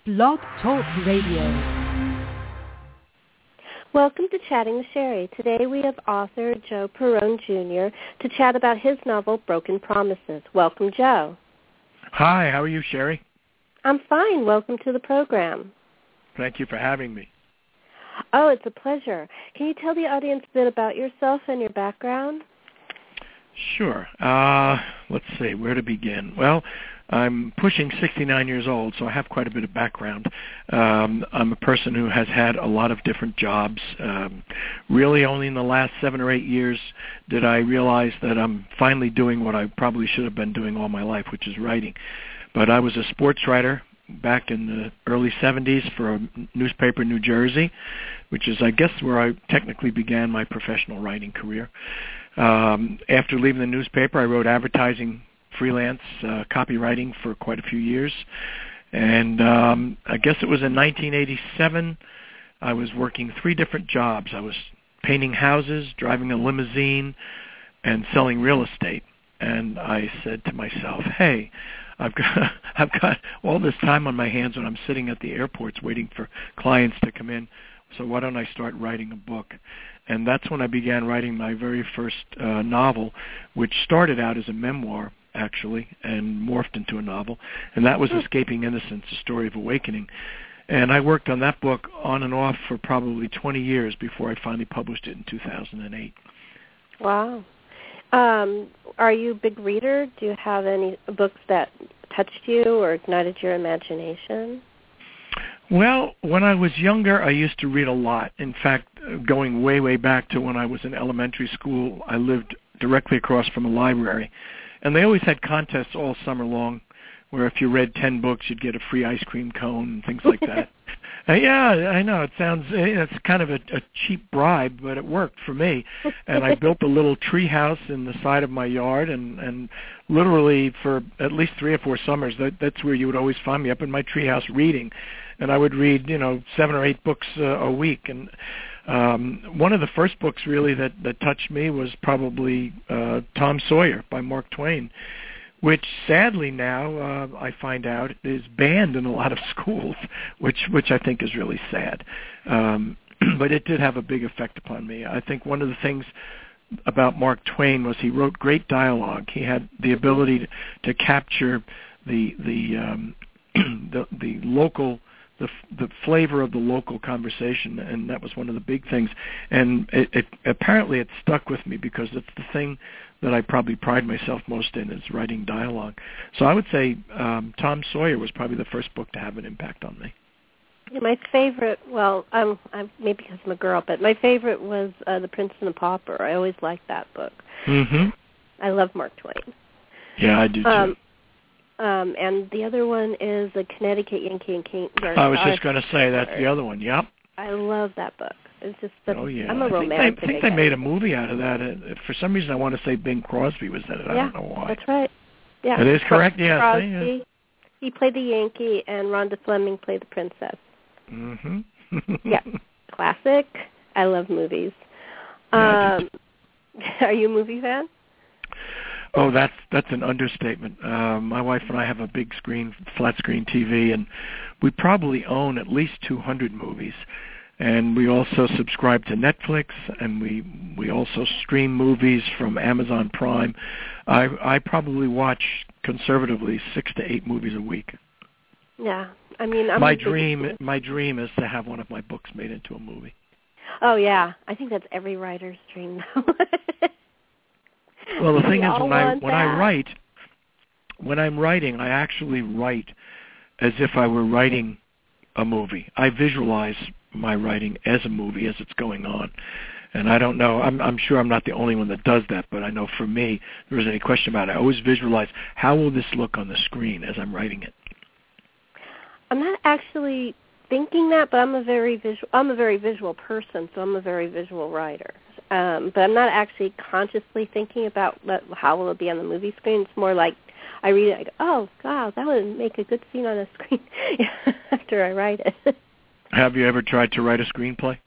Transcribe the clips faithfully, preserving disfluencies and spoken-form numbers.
Blog Talk Radio. Welcome to Chatting with Sherry. Today we have author Joe Perrone Junior to chat about his novel, Broken Promises. Welcome, Joe. Hi, how are you, Sherry? I'm fine. Welcome to the program. Thank you for having me. Oh, it's a pleasure. Can you tell the audience a bit about yourself and your background? Sure. Uh, let's see, where to begin? Well, I'm pushing sixty-nine years old, so I have quite a bit of background. Um, I'm a person who has had a lot of different jobs. Um, really only in the last seven or eight years did I realize that I'm finally doing what I probably should have been doing all my life, which is writing. But I was a sports writer back in the early seventies for a newspaper in New Jersey, which is, I guess, where I technically began my professional writing career. Um, after leaving the newspaper, I wrote advertising, freelance, uh, copywriting for quite a few years. And um, I guess it was in nineteen eighty-seven, I was working three different jobs. I was painting houses, driving a limousine, and selling real estate. And I said to myself, hey, I've got I've got all this time on my hands when I'm sitting at the airports waiting for clients to come in, so why don't I start writing a book? And that's when I began writing my very first uh, novel, which started out as a memoir, actually, and morphed into a novel, and that was Escaping Innocence, A Story of Awakening. And I worked on that book on and off for probably twenty years before I finally published it in two thousand eight. Wow. Um, are you a big reader? Do you have any books that touched you or ignited your imagination? Well, when I was younger, I used to read a lot. In fact, going way, way back to when I was in elementary school, I lived directly across from a library. And they always had contests all summer long where if you read ten books, you'd get a free ice cream cone and things like that. uh, yeah, I know. It sounds, it's kind of a, a cheap bribe, but it worked for me. And I built a little tree house in the side of my yard, and, and literally for at least three or four summers, that, that's where you would always find me, up in my tree house reading. And I would read, you know, seven or eight books uh, a week. And um, one of the first books really that, that touched me was probably uh, Tom Sawyer by Mark Twain, which sadly now uh, I find out is banned in a lot of schools, which which I think is really sad. Um, but it did have a big effect upon me. I think one of the things about Mark Twain was he wrote great dialogue. He had the ability to, to capture the the um, the, the local. The, the flavor of the local conversation, and that was one of the big things. And it, it apparently it stuck with me because it's the thing that I probably pride myself most in, is writing dialogue. So I would say um, Tom Sawyer was probably the first book to have an impact on me. My favorite, well, um, I'm, maybe because I'm a girl, but my favorite was uh, The Prince and the Pauper. I always liked that book. Mm-hmm. I love Mark Twain. Yeah, I do too. Um, Um, and the other one is the Connecticut Yankee and King. I was just going to say that's the other one. Yep. I love that book. It's just the, oh yeah. I'm a I think romantic. they, I think they made a movie out of that. Uh, for some reason, I want to say Bing Crosby was in it. I yeah, don't know why. That's right. Yeah. It is correct. Yeah. Crosby, yeah. He played the Yankee, and Rhonda Fleming played the princess. Mhm. yeah. Classic. I love movies. Yeah, um, are you a movie fan? Oh, that's that's an understatement. Uh, my wife and I have a big screen, flat screen T V, and we probably own at least two hundred movies. And we also subscribe to Netflix, and we we also stream movies from Amazon Prime. I I probably watch conservatively six to eight movies a week. Yeah, I mean, I'm my a big dream fan. my dream is to have one of my books made into a movie. Oh yeah, I think that's every writer's dream now. Well, the thing we is, when I when that. I write, when I'm writing, I actually write as if I were writing a movie. I visualize my writing as a movie as it's going on, and I don't know. I'm I'm sure I'm not the only one that does that, but I know for me, there isn't any question about it. I always visualize how will this look on the screen as I'm writing it. I'm not actually thinking that, but I'm a very visual. I'm a very visual person, so I'm a very visual writer. Um, but I'm not actually consciously thinking about what, how will it be on the movie screen. It's more like I read it, I go, oh, God, that would make a good scene on a screen after I write it. Have you ever tried to write a screenplay?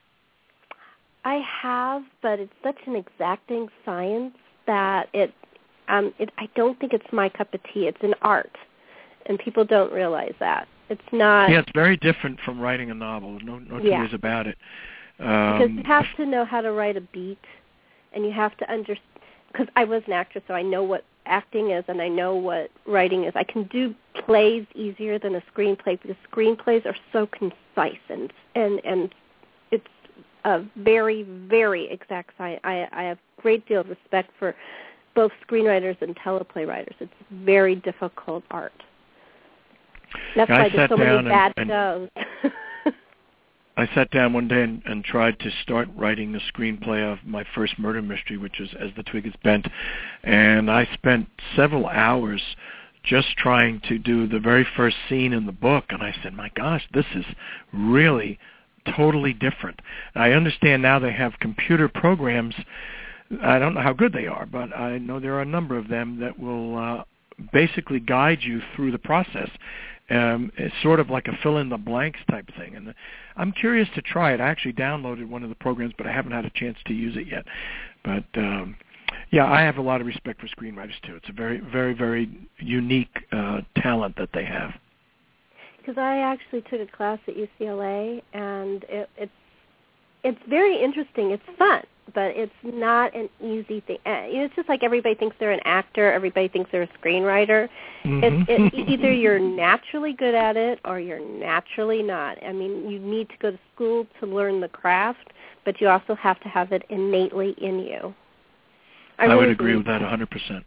I have, but it's such an exacting science that it, um, it I don't think it's my cup of tea. It's an art. and people don't realize that. It's not... Yeah, it's very different from writing a novel. No, no two yeah. ways about it. Um, because you have to know how to write a beat, and you have to understand... Because I was an actress, so I know what acting is, and I know what writing is. I can do plays easier than a screenplay because screenplays are so concise, and and, and it's a very, very exact science. I, I have a great deal of respect for both screenwriters and teleplay writers. It's very difficult art. That's I why there's so many and, bad and shows. I sat down one day and, and tried to start writing the screenplay of my first murder mystery, which is As the Twig Is Bent, and I spent several hours just trying to do the very first scene in the book, and I said, my gosh, this is really totally different. I understand now they have computer programs. I don't know how good they are, but I know there are a number of them that will uh, basically guide you through the process. Um, it's sort of like a fill-in-the-blanks type thing. And I'm curious to try it. I actually downloaded one of the programs, but I haven't had a chance to use it yet. But, um, yeah, I have a lot of respect for screenwriters, too. It's a very, very, very unique uh, talent that they have. Because I actually took a class at U C L A, and it, it's it's very interesting. It's fun, but it's not an easy thing. Uh, you know, it's just like everybody thinks they're an actor, everybody thinks they're a screenwriter. Mm-hmm. It, it, either you're naturally good at it or you're naturally not. I mean, you need to go to school to learn the craft, but you also have to have it innately in you. I, I really would agree with that. that one hundred percent.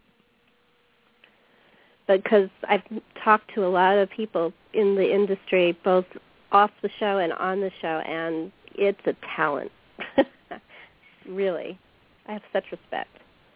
Because I've talked to a lot of people in the industry, both off the show and on the show, and it's a talent. Really. I have such respect.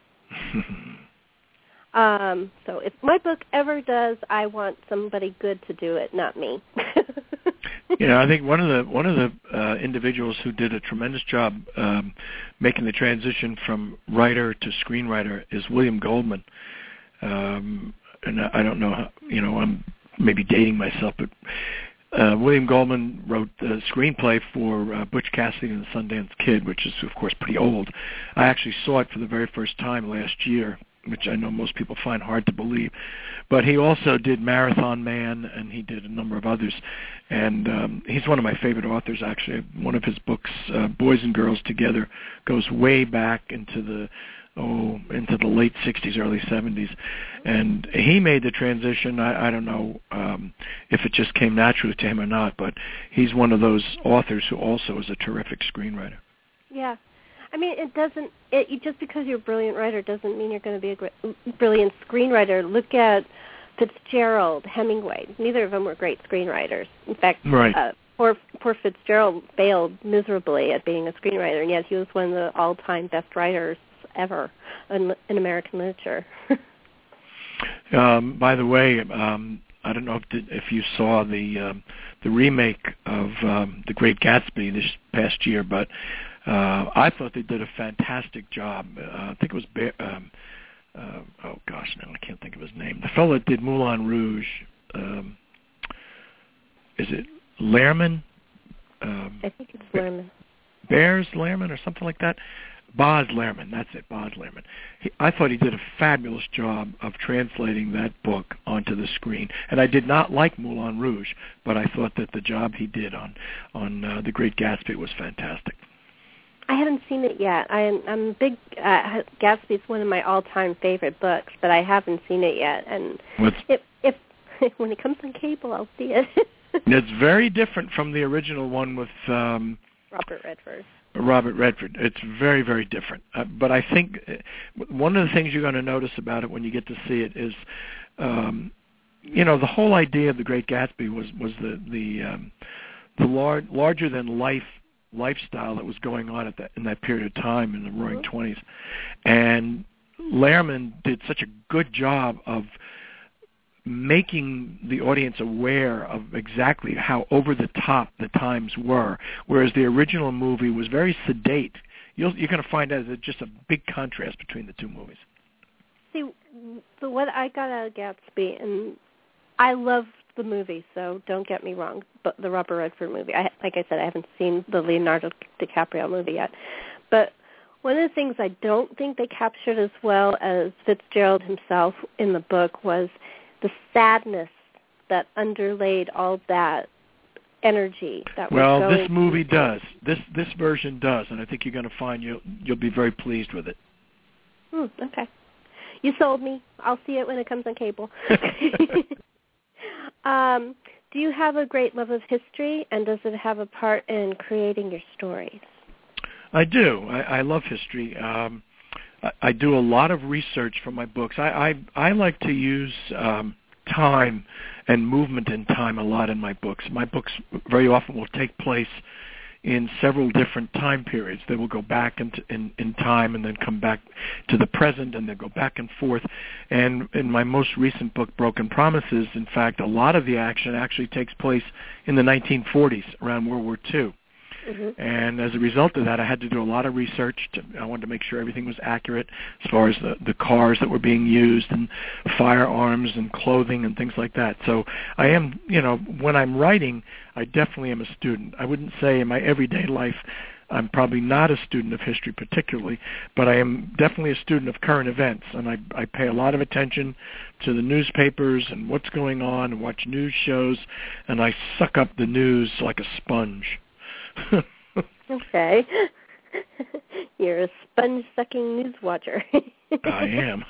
um, so if my book ever does, I want somebody good to do it, not me. Yeah, I think one of the one of the uh, individuals who did a tremendous job um, making the transition from writer to screenwriter is William Goldman. Um, and I don't know how, you know, I'm maybe dating myself, but uh, William Goldman wrote the screenplay for uh, Butch Cassidy and the Sundance Kid, which is, of course, pretty old. I actually saw it for the very first time last year, which I know most people find hard to believe. But he also did Marathon Man, and he did a number of others. And um, he's one of my favorite authors, actually. One of his books, uh, Boys and Girls Together, goes way back into the oh, into the late sixties, early seventies. And he made the transition. I, I don't know um, if it just came naturally to him or not, but he's one of those authors who also is a terrific screenwriter. Yeah. I mean, it doesn't, it, you, just because you're a brilliant writer doesn't mean you're going to be a great, brilliant screenwriter. Look at Fitzgerald, Hemingway. Neither of them were great screenwriters. In fact, right. uh, poor, poor Fitzgerald failed miserably at being a screenwriter, and yet he was one of the all-time best writers ever in, in American literature. um, by the way, um, I don't know if, the, if you saw the um, the remake of um, The Great Gatsby this past year, but uh, I thought they did a fantastic job. Uh, I think it was, Bear, um, uh, oh gosh, now I can't think of his name. The fellow that did Moulin Rouge, um, is it Lerman? Um, I think it's Lerman. Bears Lerman or something like that? Baz Luhrmann, that's it, Baz Luhrmann. He, I thought he did a fabulous job of translating that book onto the screen. And I did not like Moulin Rouge, but I thought that the job he did on on uh, The Great Gatsby was fantastic. I haven't seen it yet. I'm, I'm a big, uh, Gatsby's one of my all-time favorite books, but I haven't seen it yet. And if, if when it comes on cable, I'll see it. It's very different from the original one with um, Robert Redford. Robert Redford. It's very, very different. Uh, but I think one of the things you're going to notice about it when you get to see it is, um, you know, the whole idea of The Great Gatsby was was the the um, the lar- larger than life lifestyle that was going on at that in that period of time in the Roaring Mm-hmm. Twenties, and Luhrmann did such a good job of making the audience aware of exactly how over the top the times were, whereas the original movie was very sedate. You'll, you're going to find out that just a big contrast between the two movies. See, so what I got out of Gatsby, and I love the movie, so don't get me wrong, but the Robert Redford movie, I, like I said, I haven't seen the Leonardo DiCaprio movie yet, but one of the things I don't think they captured as well as Fitzgerald himself in the book was the sadness that underlaid all that energy that well, was going. Well, this movie does. This this version does, and I think you're going to find you'll you'll be very pleased with it. Hmm, okay, you sold me. I'll see it when it comes on cable. um, do you have a great love of history, and does it have a part in creating your stories? I do. I, I love history. Um, I, I do a lot of research for my books. I I, I like to use um, time and movement in time a lot in my books. My books very often will take place in several different time periods. They will go back into, in, in time and then come back to the present and then go back and forth. And in my most recent book, Broken Promises, in fact, a lot of the action actually takes place in the nineteen forties, around World War Two. Mm-hmm. And as a result of that, I had to do a lot of research. To, I wanted to make sure everything was accurate as far as the, the cars that were being used and firearms and clothing and things like that. So I am, you know, when I'm writing, I definitely am a student. I wouldn't say in my everyday life I'm probably not a student of history particularly, but I am definitely a student of current events, and I, I pay a lot of attention to the newspapers and what's going on and watch news shows, and I suck up the news like a sponge. Okay. You're a sponge-sucking news watcher. I am.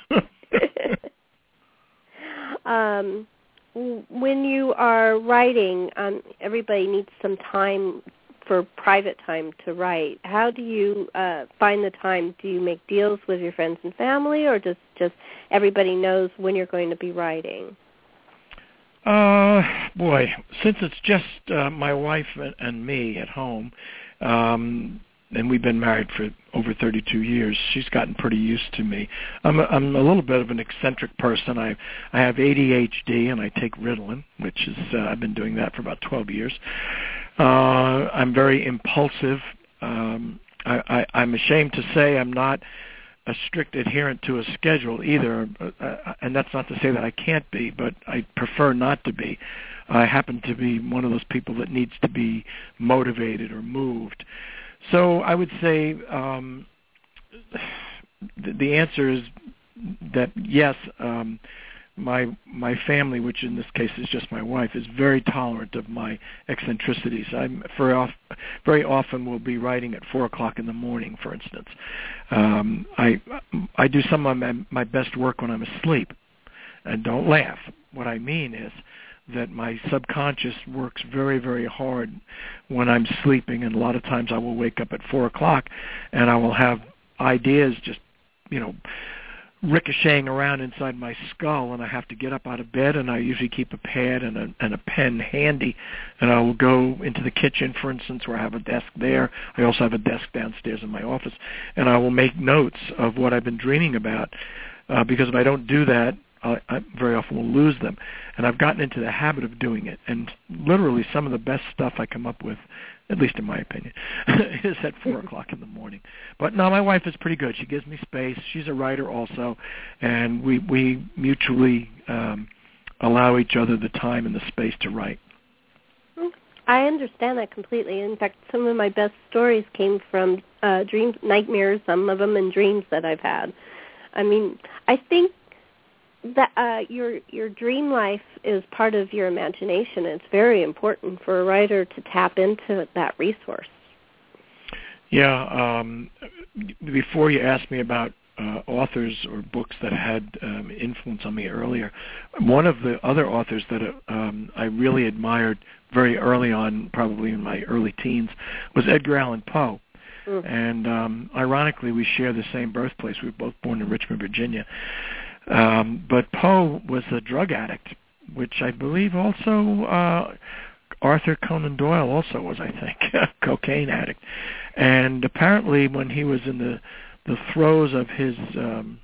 um, when you are writing, um, everybody needs some time for private time to write. How do you uh, find the time? Do you make deals with your friends and family, or does just everybody knows when you're going to be writing? Uh, boy, since it's just uh, my wife and, and me at home, um, and we've been married for over thirty-two years, she's gotten pretty used to me. I'm a, I'm a little bit of an eccentric person. I I have A D H D and I take Ritalin, which is uh, I've been doing that for about twelve years. Uh, I'm very impulsive. Um, I, I, I'm ashamed to say I'm not a strict adherent to a schedule either, uh, and that's not to say that I can't be, but I prefer not to be. I happen to be one of those people that needs to be motivated or moved. So I would say um, the, the answer is that yes, um, my my family, which in this case is just my wife, is very tolerant of my eccentricities. I'm very, off, very often will be writing at four o'clock in the morning, for instance. Um, I I do some of my, my best work when I'm asleep. And don't laugh. What I mean is that my subconscious works very, very hard when I'm sleeping, and a lot of times I will wake up at four o'clock and I will have ideas just, you know, ricocheting around inside my skull, and I have to get up out of bed, and I usually keep a pad and a, and a pen handy, and I will go into the kitchen, for instance, where I have a desk there. I also have a desk downstairs in my office, and I will make notes of what I've been dreaming about, uh, because if I don't do that, I, I very often will lose them. And I've gotten into the habit of doing it, and literally some of the best stuff I come up with, at least in my opinion, is at four o'clock in the morning. But no, my wife is pretty good. She gives me space. She's a writer also, and we, we mutually um, allow each other the time and the space to write. I understand that completely. In fact, some of my best stories came from uh, dreams, nightmares, some of them, and dreams that I've had. I mean, I think that uh, your your dream life is part of your imagination. It's very important for a writer to tap into that resource. Yeah. Um, before you asked me about uh, authors or books that had um, influence on me earlier, one of the other authors that um, I really admired very early on, probably in my early teens, was Edgar Allan Poe. Mm. And um, ironically, we share the same birthplace. We were both born in Richmond, Virginia. Um, but Poe was a drug addict, which I believe also uh, Arthur Conan Doyle also was, I think, a cocaine addict. And apparently when he was in the, the throes of his um,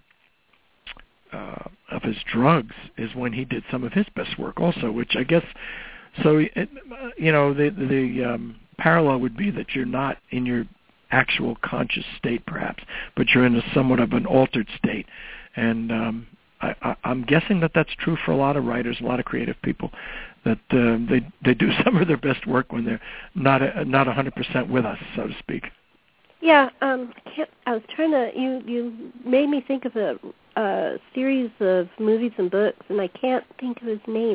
uh, of his drugs is when he did some of his best work also, which I guess, so, it, you know, the, the um, parallel would be that you're not in your actual conscious state perhaps, but you're in a somewhat of an altered state. And um, I, I, I'm guessing that that's true for a lot of writers, a lot of creative people, that uh, they they do some of their best work when they're not a, not one hundred percent with us, so to speak. Yeah, um, I can't. I was trying to. You you made me think of a, a series of movies and books, and I can't think of his name.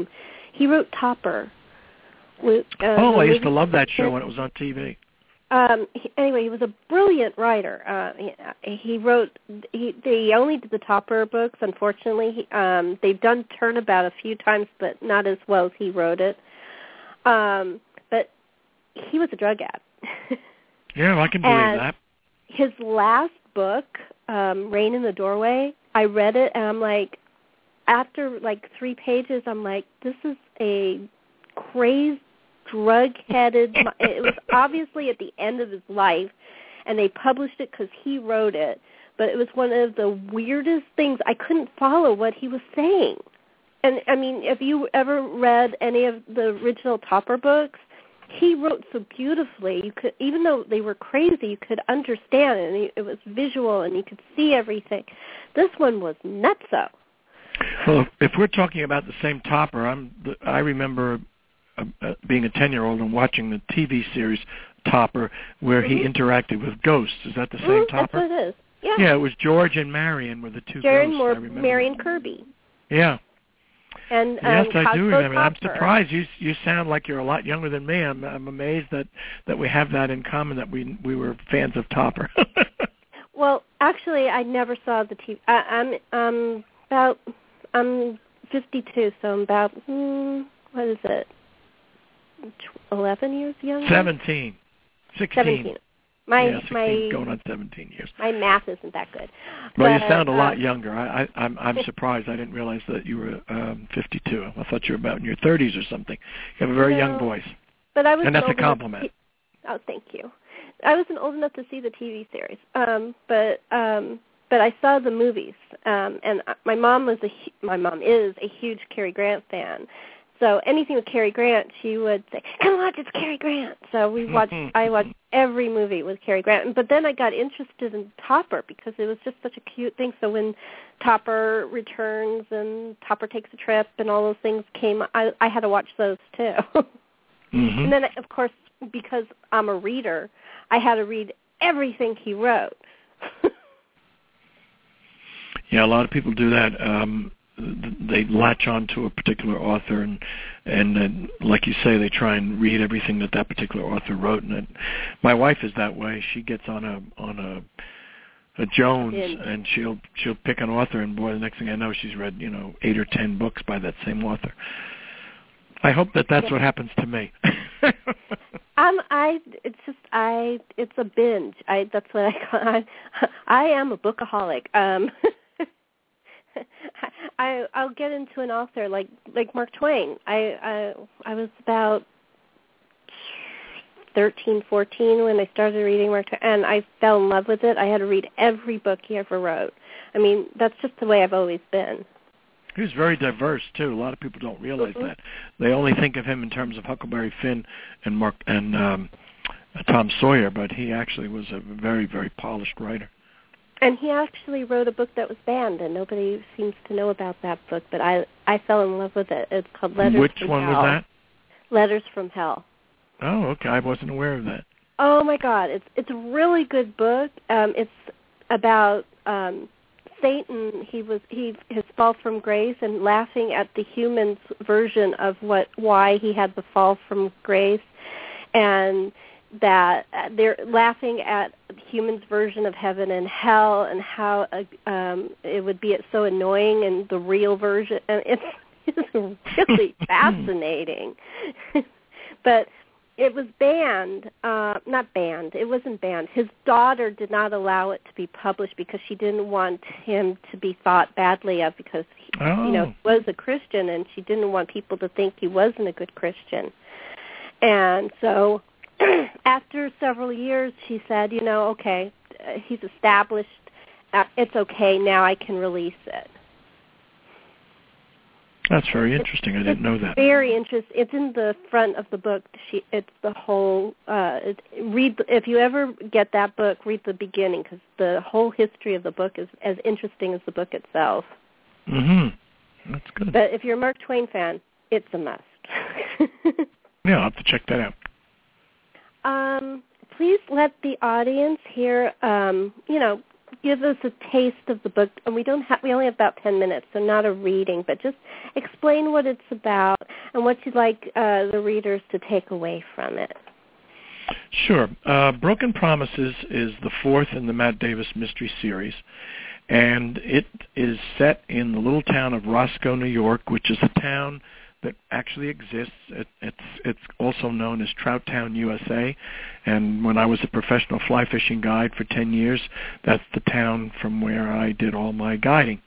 He wrote Topper. With, uh, oh, I used to love that show when it was on T V. Um, he, anyway, he was a brilliant writer. Uh, he, he wrote. He they only did the Topper books. Unfortunately, he, um, they've done Turnabout a few times, but not as well as he wrote it. Um, but he was a drug addict. Yeah, I can believe and that. His last book, um, Rain in the Doorway, I read it, and I'm like, after like three pages, I'm like, this is a crazed, drug-headed. It was obviously at the end of his life, and they published it because he wrote it. But it was one of the weirdest things. I couldn't follow what he was saying. And I mean, if you ever read any of the original Topper books, he wrote so beautifully. You could, even though they were crazy, you could understand it. And it was visual, and you could see everything. This one was nutso. Well, if we're talking about the same Topper, I'm. I remember uh, uh, being a ten-year-old and watching the T V series Topper, where mm-hmm. he interacted with ghosts. Is that the same mm, Topper? That's what it is. Yeah. Yeah, it was George and Marion were the two Jared ghosts. Moore, I remember. Marion Kirby. Yeah. And, yes, um, I do remember. Topper. I'm surprised. You you sound like you're a lot younger than me. I'm I'm amazed that, that we have that in common. That we we were fans of Topper. Well, actually, I never saw the T V. I, I'm um about I'm fifty-two, so I'm about hmm, what is it? eleven years younger. Seventeen. Sixteen. Seventeen. My yeah, sixteen, my going on seventeen years. My math isn't that good. Well, but, you sound a lot um, younger. I, I, I'm I'm surprised. I didn't realize that you were um, fifty-two. I thought you were about in your thirties or something. You have a very no, young voice. But I was and that's a old compliment. See, oh, thank you. I wasn't old enough to see the T V series, um, but um, but I saw the movies. Um, and my mom was a my mom is a huge Cary Grant fan. So anything with Cary Grant, she would say, "Come watch, it's Cary Grant." So we watched. I watched every movie with Cary Grant. But then I got interested in Topper because it was just such a cute thing. So when Topper returns and Topper takes a trip and all those things came, I, I had to watch those too. Mm-hmm. And then, of course, because I'm a reader, I had to read everything he wrote. Yeah, a lot of people do that. Um, they latch on to a particular author, and and then, like you say, they try and read everything that that particular author wrote. And it, my wife is that way. She gets on a on a, a Jones, In. and she'll she'll pick an author, and boy, the next thing I know, she's read you know eight or ten books by that same author. I hope that that's yeah. what happens to me. Um, I it's just I it's a binge. I that's what I call. I, I am a bookaholic. Um. I I'll get into an author like like Mark Twain. I I I was about thirteen, fourteen when I started reading Mark Twain, and I fell in love with it. I had to read every book he ever wrote. I mean, that's just the way I've always been. He was very diverse too. A lot of people don't realize mm-hmm. that. They only think of him in terms of Huckleberry Finn and Mark and um, Tom Sawyer, but he actually was a very very polished writer. And he actually wrote a book that was banned, and nobody seems to know about that book, but I I fell in love with it. It's called Letters Which from one Hell. was that? Letters from Hell. Oh, okay. I wasn't aware of that. Oh, my God. It's it's a really good book. Um, it's about um, Satan. He was he his fall from grace and laughing at the human's version of what why he had the fall from grace, and that they're laughing at humans' version of heaven and hell, and how uh, um, it would be so annoying in the real version. And it's, it's really fascinating. But it was banned, uh, not banned, it wasn't banned. His daughter did not allow it to be published because she didn't want him to be thought badly of because, he, oh. you know, he was a Christian, and she didn't want people to think he wasn't a good Christian. And so after several years, she said, you know, okay, uh, he's established. Uh, it's okay. Now I can release it. That's very interesting. It's, I didn't know that. Very interesting. It's in the front of the book. She, it's the whole. Uh, it, read if you ever get that book, read the beginning because the whole history of the book is as interesting as the book itself. Mm-hmm. That's good. But if you're a Mark Twain fan, it's a must. Yeah, I'll have to check that out. Um, please let the audience hear, um, you know, give us a taste of the book? And we don't have, we only have about ten minutes, so not a reading, but just explain what it's about and what you'd like uh, the readers to take away from it. Sure. Uh, Broken Promises is the fourth in the Matt Davis Mystery Series, and it is set in the little town of Roscoe, New York, which is a town that actually exists. It, it's it's also known as Trout Town, U S A, and when I was a professional fly fishing guide for ten years, that's the town from where I did all my guiding.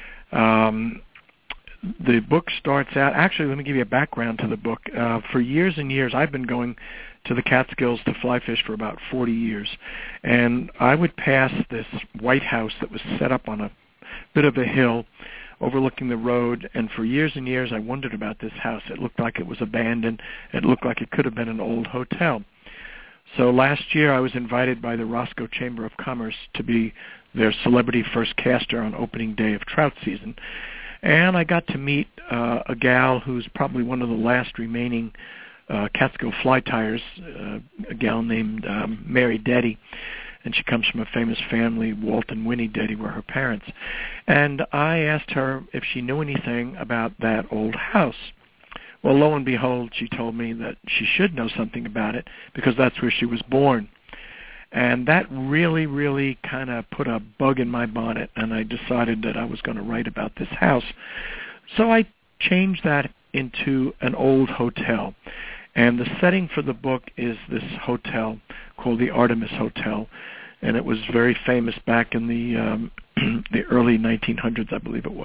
Um, the book starts out, actually let me give you a background to the book. Uh, for years and years I've been going to the Catskills to fly fish for about forty years, and I would pass this white house that was set up on a bit of a hill overlooking the road, and for years and years I wondered about this house. It looked like it was abandoned. It looked like it could have been an old hotel. So last year I was invited by the Roscoe Chamber of Commerce to be their celebrity first caster on opening day of trout season. And I got to meet uh, a gal who's probably one of the last remaining uh, Catskill fly tyers, uh, a gal named um, Mary Deddy. And she comes from a famous family. Walt and Winnie Deddy were her parents. And I asked her if she knew anything about that old house. Well, lo and behold, she told me that she should know something about it because that's where she was born. And that really, really kind of put a bug in my bonnet, and I decided that I was going to write about this house. So I changed that into an old hotel. And the setting for the book is this hotel called the Artemis Hotel, and it was very famous back in the um, the early nineteen hundreds, I believe it was.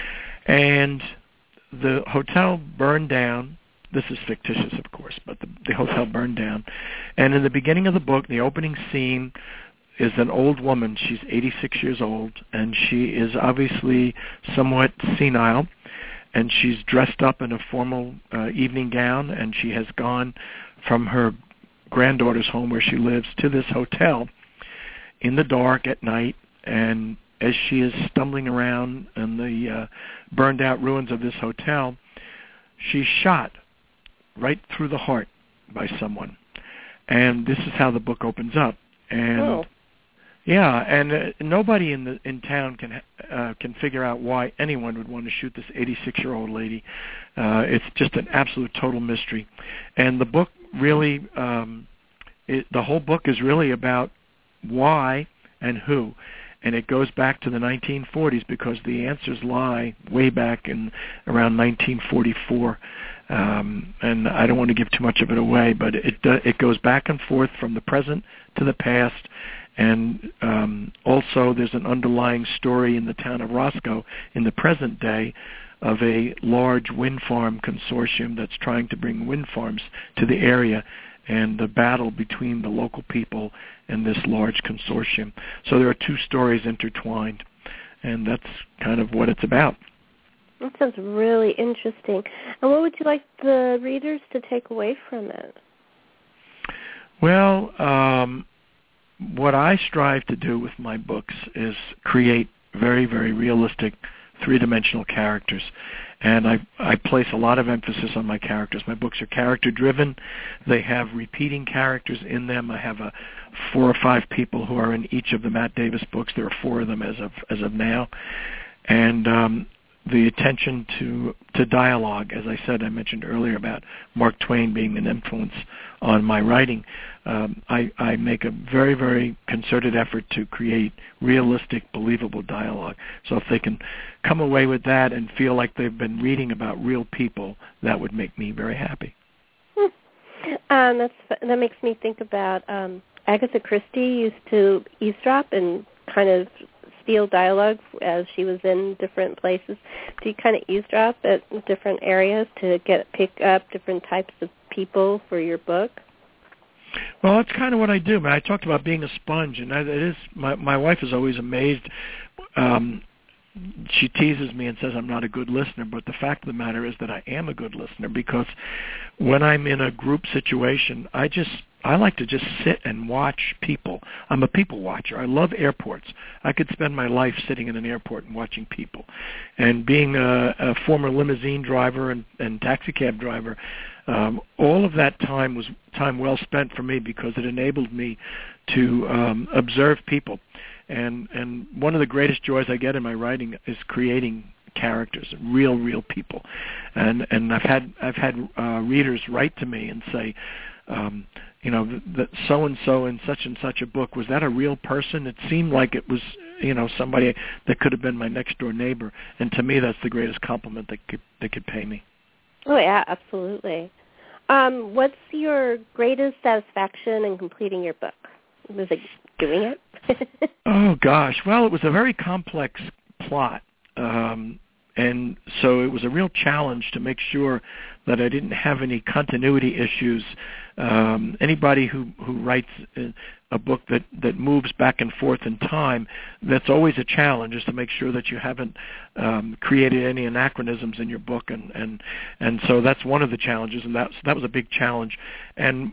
And the hotel burned down. This is fictitious, of course, but the, the hotel burned down. And in the beginning of the book, the opening scene is an old woman. She's eighty-six years old, and she is obviously somewhat senile. And she's dressed up in a formal uh, evening gown, and she has gone from her granddaughter's home where she lives to this hotel in the dark at night. And as she is stumbling around in the uh, burned-out ruins of this hotel, she's shot right through the heart by someone. And this is how the book opens up. And oh. Yeah, and uh, nobody in the in town can uh, can figure out why anyone would want to shoot this eighty-six-year-old lady. Uh, it's just an absolute total mystery, and the book really, um, it, the whole book is really about why and who, and it goes back to the nineteen forties because the answers lie way back in around nineteen forty-four. Um, and I don't want to give too much of it away, but it it goes back and forth from the present to the past. And um, also there's an underlying story in the town of Roscoe in the present day of a large wind farm consortium that's trying to bring wind farms to the area, and the battle between the local people and this large consortium. So there are two stories intertwined, and that's kind of what it's about. That sounds really interesting. And what would you like the readers to take away from it? Well, um, what I strive to do with my books is create very, very realistic three-dimensional characters. And I, I place a lot of emphasis on my characters. My books are character-driven. They have repeating characters in them. I have a, four or five people who are in each of the Matt Davis books. There are four of them as of as of now. And um, the attention to to dialogue, as I said, I mentioned earlier about Mark Twain being an influence on my writing. Um, I, I make a very, very concerted effort to create realistic, believable dialogue. So if they can come away with that and feel like they've been reading about real people, that would make me very happy. Hmm. Um, that's, that makes me think about um, Agatha Christie used to eavesdrop and kind of steal dialogue as she was in different places. Do you kind of eavesdrop at different areas to get pick up different types of people for your book? Well, that's kind of what I do. Man, I talked about being a sponge, and it is. My my wife is always amazed. Um, she teases me and says I'm not a good listener, but the fact of the matter is that I am a good listener, because when I'm in a group situation, I just I like to just sit and watch people. I'm a people watcher. I love airports. I could spend my life sitting in an airport and watching people. And being a, a former limousine driver and, and taxi cab driver, um, all of that time was time well spent for me, because it enabled me to um, observe people. And and one of the greatest joys I get in my writing is creating characters, real, real people. And and I've had I've had uh, readers write to me and say, um, you know, that so and so in such and such a book, was that a real person? It seemed like it was, you know, somebody that could have been my next door neighbor. And to me, that's the greatest compliment they could they could pay me. Oh yeah, absolutely. Um, what's your greatest satisfaction in completing your book? Was it doing it? Oh gosh, well, it was a very complex plot. Um, and so it was a real challenge to make sure that I didn't have any continuity issues. Um, anybody who, who writes a book that, that moves back and forth in time, that's always a challenge, is to make sure that you haven't um, created any anachronisms in your book. And, and, and so that's one of the challenges, and that, that was a big challenge. And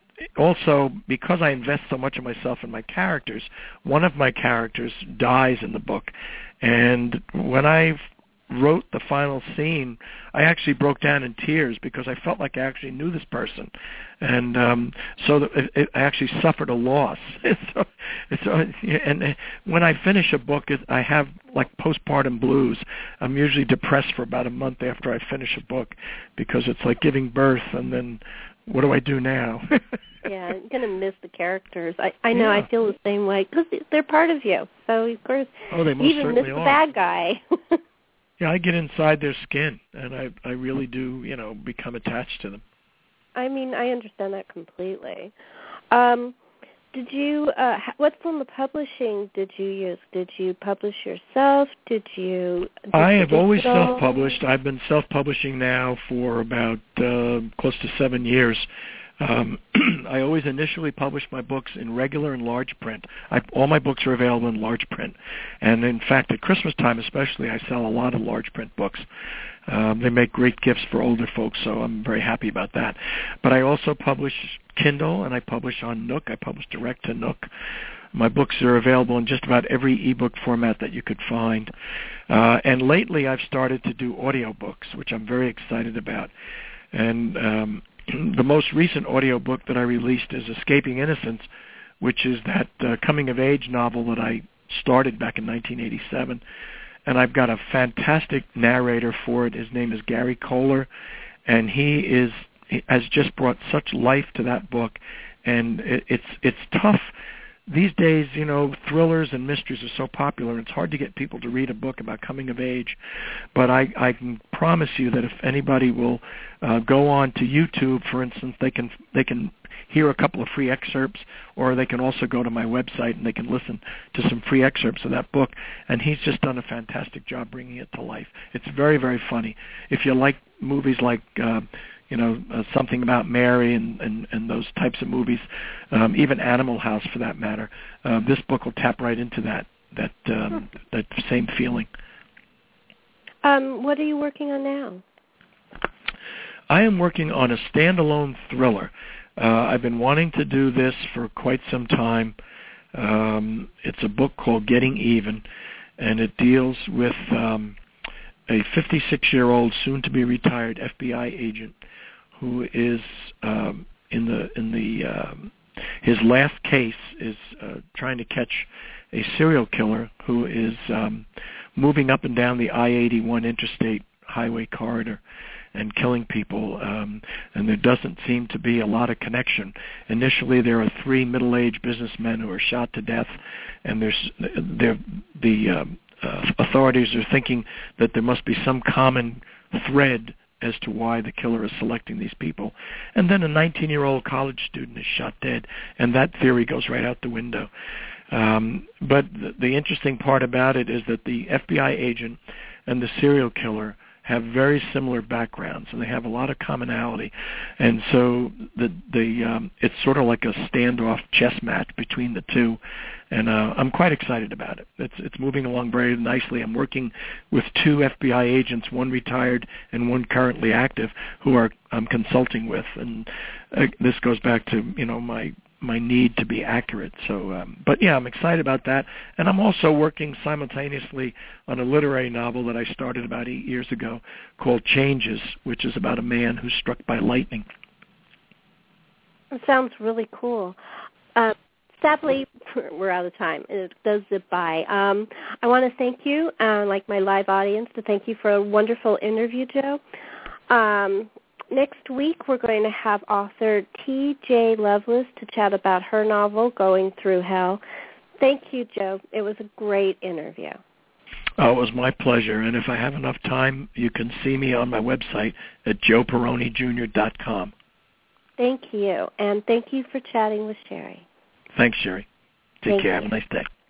also, because I invest so much of myself in my characters, one of my characters dies in the book. And when I wrote the final scene, I actually broke down in tears because I felt like I actually knew this person. And um, so that it, it, I actually suffered a loss. so, so, and when I finish a book, it, I have like postpartum blues. I'm usually depressed for about a month after I finish a book because it's like giving birth, and then what do I do now? Yeah, I'm going to miss the characters. I, I know, yeah. I feel the same way because they're part of you. So, of course, oh, they most even certainly miss the are. bad guy. Yeah, I get inside their skin, and I, I really do, you know, become attached to them. I mean, I understand that completely. Um, did you, uh, what form of publishing did you use? Did you publish yourself? Did you? Did I you have always digital? self-published. I've been self-publishing now for about uh, close to seven years. Um, I always initially published my books in regular and large print. I, all my books are available in large print. And in fact, at Christmas time especially, I sell a lot of large print books. Um, they make great gifts for older folks, so I'm very happy about that. But I also publish Kindle, and I publish on Nook. I publish direct to Nook. My books are available in just about every ebook format that you could find. Uh, and lately I've started to do audiobooks, which I'm very excited about. And um, the most recent audiobook that I released is Escaping Innocence, which is that uh, coming-of-age novel that I started back in nineteen eighty-seven. And I've got a fantastic narrator for it. His name is Gary Kohler, and he is he has just brought such life to that book. And it, it's it's tough. These days, you know, thrillers and mysteries are so popular, and it's hard to get people to read a book about coming of age. But I, I can promise you that if anybody will uh, go on to YouTube, for instance, they can they can hear a couple of free excerpts, or they can also go to my website and they can listen to some free excerpts of that book. And he's just done a fantastic job bringing it to life. It's very, very funny. If you like movies like uh, you know, uh, Something About Mary and, and, and those types of movies, um, even Animal House for that matter, uh, this book will tap right into that that um, that same feeling. Um, what are you working on now? I am working on a standalone thriller. Uh, I've been wanting to do this for quite some time. Um, it's a book called Getting Even, and it deals with um, a fifty-six-year-old, soon-to-be-retired F B I agent who is um, in the in the um, his last case is uh, trying to catch a serial killer who is um, moving up and down the I eighty-one interstate highway corridor and killing people, um, and there doesn't seem to be a lot of connection. Initially, there are three middle-aged businessmen who are shot to death, and there's the um, uh, authorities are thinking that there must be some common thread as to why the killer is selecting these people. And then a nineteen-year-old college student is shot dead, and that theory goes right out the window. Um, but the, the interesting part about it is that the F B I agent and the serial killer have very similar backgrounds, and they have a lot of commonality. And so the the um, it's sort of like a standoff chess match between the two, and uh, I'm quite excited about it. It's it's moving along very nicely. I'm working with two F B I agents, one retired and one currently active, who are I'm consulting with, and uh, this goes back to you know my. my need to be accurate. So, um, but yeah, I'm excited about that. And I'm also working simultaneously on a literary novel that I started about eight years ago called Changes, which is about a man who's struck by lightning. It sounds really cool. Uh, sadly, we're out of time. It does zip by. Um, I want to thank you, uh, like my live audience, to thank you for a wonderful interview, Joe. Um, next week, we're going to have author T J Lovelace to chat about her novel, Going Through Hell. Thank you, Joe. It was a great interview. Oh, it was my pleasure. And if I have enough time, you can see me on my website at joe peroni junior dot com. Thank you. And thank you for chatting with Sherry. Thanks, Sherry. Take Thank care. you. Have a nice day.